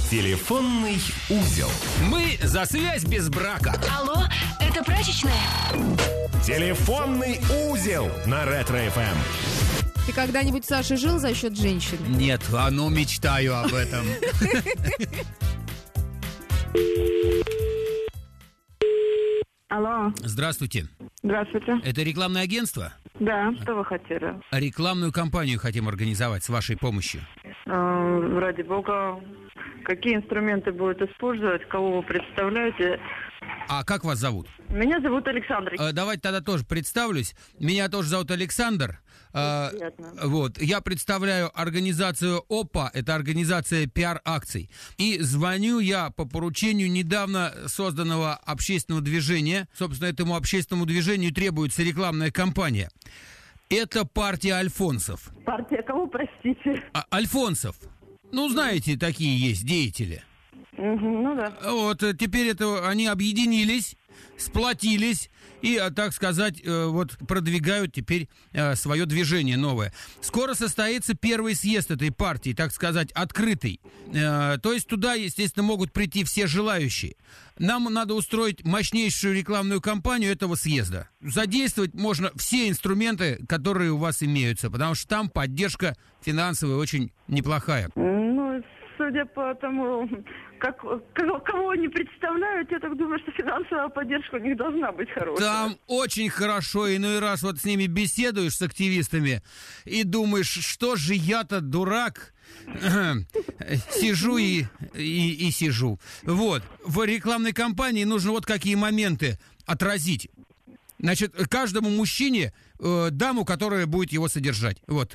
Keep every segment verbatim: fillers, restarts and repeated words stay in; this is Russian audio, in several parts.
Телефонный узел. Мы за связь без брака. Алло, это прачечная? Телефонный узел на Ретро-эф эм. Ты когда-нибудь, Саша, жил за счет женщины? Нет, а ну мечтаю об этом. Алло. Здравствуйте. Здравствуйте. Это рекламное агентство? Да, что вы хотели? Рекламную кампанию хотим организовать с вашей помощью. Э, ради бога, какие инструменты будут использовать, кого вы представляете? А как вас зовут? Меня зовут Александр. Э, давайте тогда тоже представлюсь. Меня тоже зовут Александр. Э, Приятно. вот. Я представляю организацию ОПА, это организация пиар-акций. И звоню я по поручению недавно созданного общественного движения. Собственно, этому общественному движению требуется рекламная кампания. Это партия альфонсов. Партия кого, простите? А, альфонсов. Ну, знаете, такие есть деятели. Угу, ну да. Вот, теперь это они объединились, сплотились и, так сказать, вот продвигают теперь свое движение новое. Скоро состоится первый съезд этой партии, так сказать, открытый. То есть туда, естественно, могут прийти все желающие. Нам надо устроить мощнейшую рекламную кампанию этого съезда. Задействовать можно все инструменты, которые у вас имеются, потому что там поддержка финансовая очень неплохая. Ну, судя по тому, как, кого, кого они представляют, я так думаю, что финансовая поддержка у них должна быть хорошая. Там очень хорошо, иной раз вот с ними беседуешь, с активистами, и думаешь, что же я-то дурак, сижу и, и, и сижу. Вот, в рекламной кампании нужно вот какие моменты отразить. Значит, каждому мужчине э, даму, которая будет его содержать. Вот.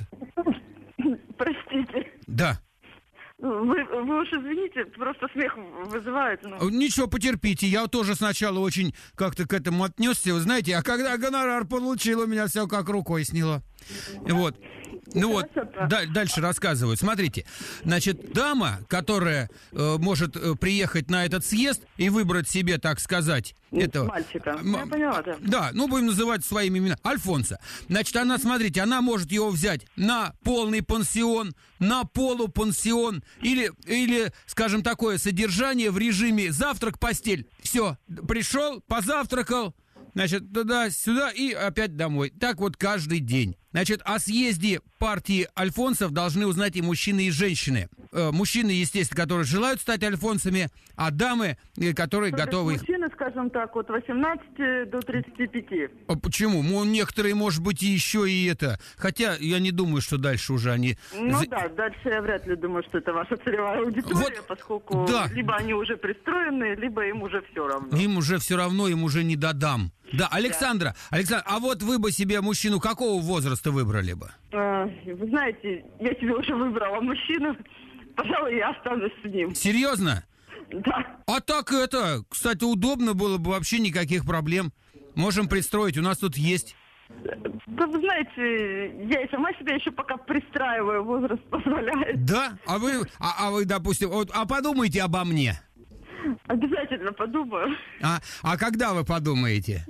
Простите. Да. Вы, вы уж извините, просто смех вызывает. Ну. Ничего, потерпите. Я тоже сначала очень как-то к этому отнесся, вы знаете, а когда гонорар получил, у меня все как рукой сняло. Вот. Ну вот, да, дальше рассказывают. Смотрите, значит, дама, которая э, может э, приехать на этот съезд и выбрать себе, так сказать, этого... Мальчика. М- Я поняла, да. Да, ну будем называть своими именами. Альфонса. Значит, она, смотрите, она может его взять на полный пансион, на полупансион или, или, скажем, такое содержание в режиме завтрак-постель. Все, пришел, позавтракал, значит, туда-сюда и опять домой. Так вот каждый день. Значит, о съезде партии альфонсов должны узнать и мужчины, и женщины. Э, мужчины, естественно, которые желают стать альфонсами, а дамы, э, которые То готовы есть их... мужчины, скажем так, от восемнадцати до тридцати пяти. А почему? Ну, некоторые, может быть, и еще и это. Хотя я не думаю, что дальше уже они... Ну да, дальше я вряд ли думаю, что это ваша целевая аудитория, Вот, поскольку да. либо они уже пристроены, либо им уже все равно. Им уже все равно, им уже не додам. Да, Александра, Александра, а вот вы бы себе мужчину какого возраста выбрали бы? А, вы знаете, я себе уже выбрала мужчину, пожалуй, я останусь с ним. Серьезно? Да. А так это, кстати, удобно было бы, вообще никаких проблем. Можем пристроить, у нас тут есть. Да вы знаете, я и сама себя еще пока пристраиваю, возраст позволяет. Да? А вы, а, а вы, допустим, вот, а подумайте обо мне. Обязательно подумаю. А, а когда вы подумаете?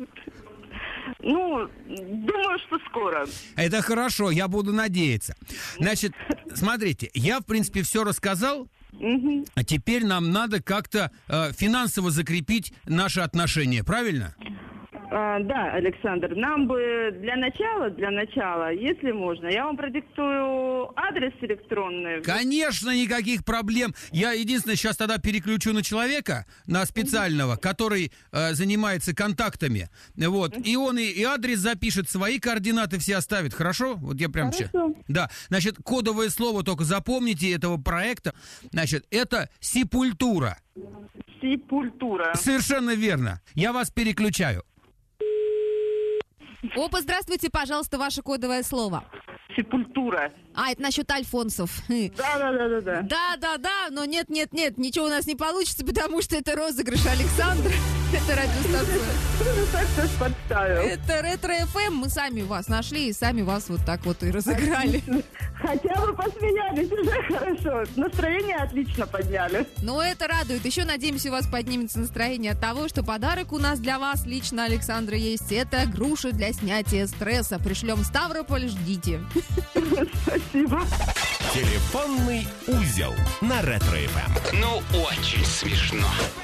Ну, думаю, что скоро. Это хорошо, я буду надеяться. Значит, смотрите, я, в принципе, все рассказал. Угу. А теперь нам надо как-то э, финансово закрепить наши отношения, правильно? А, да, Александр, нам бы для начала, для начала, если можно, я вам продиктую адрес электронный. Конечно, никаких проблем. Я единственное сейчас тогда переключу на человека, на специального, который э, занимается контактами. Вот. И он и, и адрес запишет, свои координаты все оставит. Хорошо? Вот я прям сейчас. Да. Значит, кодовое слово только запомните этого проекта. Значит, это сепультура. Сепультура. Совершенно верно. Я вас переключаю. Опа, здравствуйте, пожалуйста, ваше кодовое слово. Сепультура. А, это насчет альфонсов. Да, да, да, да, да. Да, да, да, но нет, нет, нет, ничего у нас не получится, потому что это розыгрыш Александра. Это радиостанция. Ну, так кто ж подставил. Это Ретро-эф эм. Мы сами вас нашли и сами вас вот так вот и разыграли. Хотя бы посмеялись, уже хорошо. Настроение отлично подняли. Но это радует. Еще, надеемся, у вас поднимется настроение от того, что подарок у нас для вас лично, Александра, есть. Это груша для снятия стресса. Пришлем в Ставрополь, ждите. Спасибо. Телефонный узел на Ретро-ФМ. Ну, очень смешно.